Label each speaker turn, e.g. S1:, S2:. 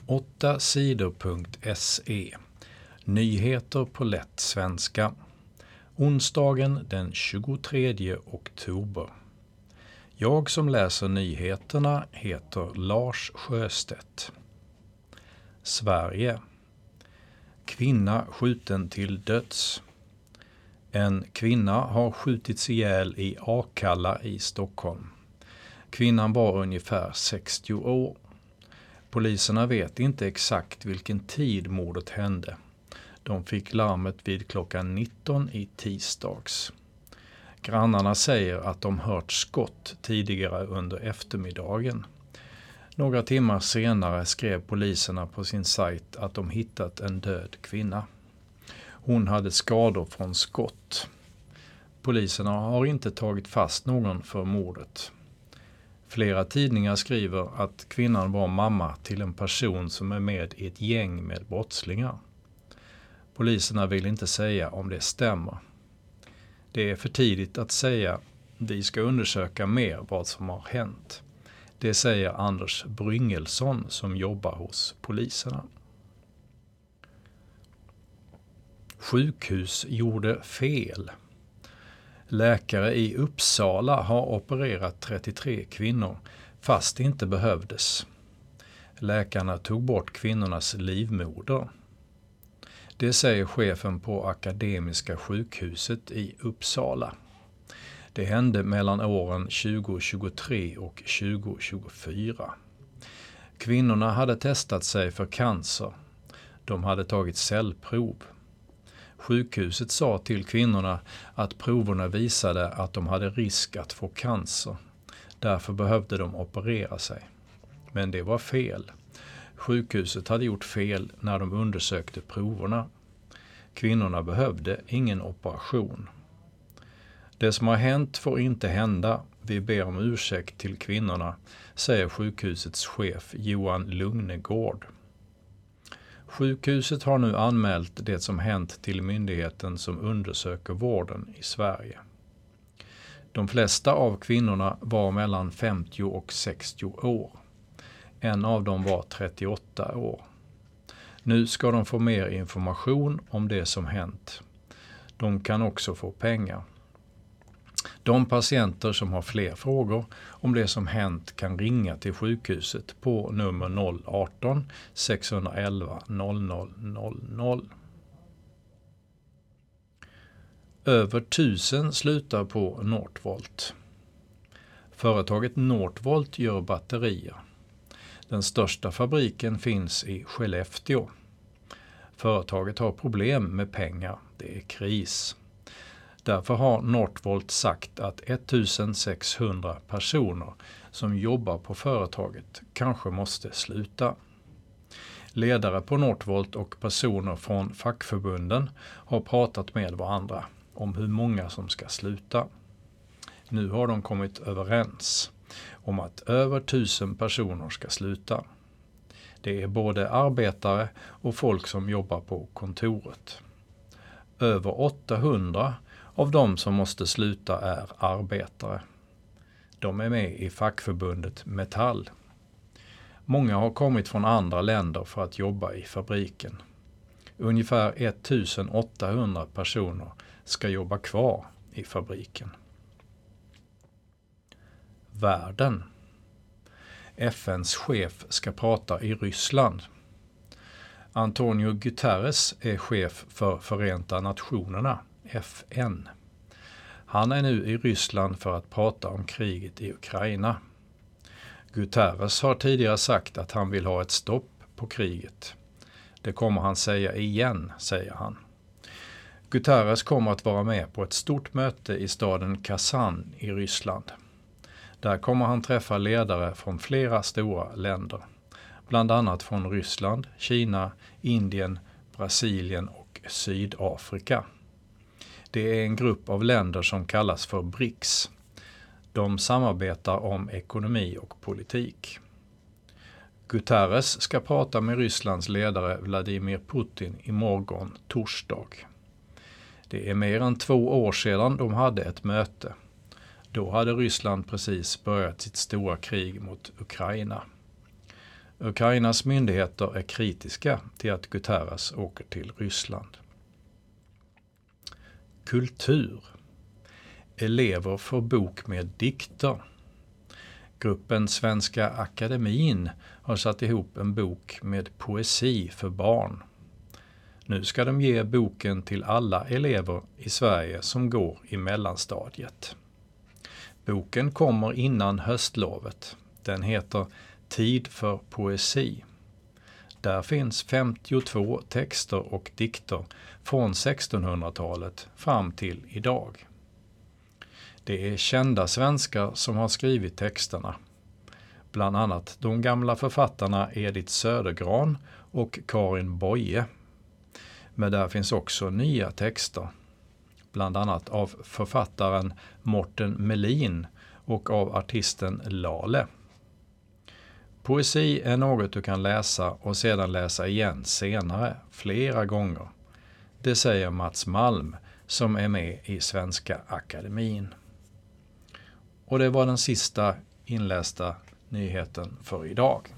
S1: 8sidor.se. Nyheter på lätt svenska. Onsdagen den 23 oktober. Jag som läser nyheterna heter Lars Sjöstedt. Sverige. Kvinna skjuten till döds. En kvinna har skjutits ihjäl i Akalla i Stockholm. Kvinnan var ungefär 60 år. Poliserna vet inte exakt vilken tid mordet hände. De fick larmet vid klockan 19 i tisdags. Grannarna säger att de hört skott tidigare under eftermiddagen. Några timmar senare skrev poliserna på sin sajt att de hittat en död kvinna. Hon hade skador från skott. Poliserna har inte tagit fast någon för mordet. Flera tidningar skriver att kvinnan var mamma till en person som är med i ett gäng med brottslingar. Poliserna vill inte säga om det stämmer. Det är för tidigt att säga. Vi ska undersöka mer vad som har hänt. Det säger Anders Bryngelsson som jobbar hos poliserna. Sjukhus gjorde fel. Läkare i Uppsala har opererat 33 kvinnor fast det inte behövdes. Läkarna tog bort kvinnornas livmoder. Det säger chefen på Akademiska sjukhuset i Uppsala. Det hände mellan åren 2023 och 2024. Kvinnorna hade testat sig för cancer. De hade tagit cellprov. Sjukhuset sa till kvinnorna att proverna visade att de hade risk att få cancer. Därför behövde de operera sig. Men det var fel. Sjukhuset hade gjort fel när de undersökte proverna. Kvinnorna behövde ingen operation. Det som har hänt får inte hända. Vi ber om ursäkt till kvinnorna, säger sjukhusets chef Johan Lugnegård. Sjukhuset har nu anmält det som hänt till myndigheten som undersöker vården i Sverige. De flesta av kvinnorna var mellan 50 och 60 år. En av dem var 38 år. Nu ska de få mer information om det som hänt. De kan också få pengar. De patienter som har fler frågor om det som hänt kan ringa till sjukhuset på nummer 018 611 0000. Över 1000 slutar på Northvolt. Företaget Northvolt gör batterier. Den största fabriken finns i Skellefteå. Företaget har problem med pengar. Det är kris. Därför har Northvolt sagt att 1600 personer som jobbar på företaget kanske måste sluta. Ledare på Northvolt och personer från fackförbunden har pratat med varandra om hur många som ska sluta. Nu har de kommit överens om att över 1000 personer ska sluta. Det är både arbetare och folk som jobbar på kontoret. Över 800 av de som måste sluta är arbetare. De är med i fackförbundet Metall. Många har kommit från andra länder för att jobba i fabriken. Ungefär 1800 personer ska jobba kvar i fabriken. Världen. FNs chef ska prata i Ryssland. Antonio Guterres är chef för Förenta Nationerna, FN. Han är nu i Ryssland för att prata om kriget i Ukraina. Guterres har tidigare sagt att han vill ha ett stopp på kriget. Det kommer han säga igen, säger han. Guterres kommer att vara med på ett stort möte i staden Kazan i Ryssland. Där kommer han träffa ledare från flera stora länder. Bland annat från Ryssland, Kina, Indien, Brasilien och Sydafrika. Det är en grupp av länder som kallas för BRICS. De samarbetar om ekonomi och politik. Guterres ska prata med Rysslands ledare Vladimir Putin imorgon torsdag. Det är mer än 2 år sedan de hade ett möte. Då hade Ryssland precis börjat sitt stora krig mot Ukraina. Ukrainas myndigheter är kritiska till att Guterres åker till Ryssland. Kultur. Elever får bok med dikter. Gruppen Svenska Akademin har satt ihop en bok med poesi för barn. Nu ska de ge boken till alla elever i Sverige som går i mellanstadiet. Boken kommer innan höstlovet. Den heter Tid för poesi. Där finns 52 texter och dikter från 1600-talet fram till idag. Det är kända svenskar som har skrivit texterna. Bland annat de gamla författarna Edith Södergran och Karin Boye. Men där finns också nya texter. Bland annat av författaren Morten Melin och av artisten Lale. Poesi är något du kan läsa och sedan läsa igen senare, flera gånger. Det säger Mats Malm som är med i Svenska Akademin. Och det var den sista inlästa nyheten för idag.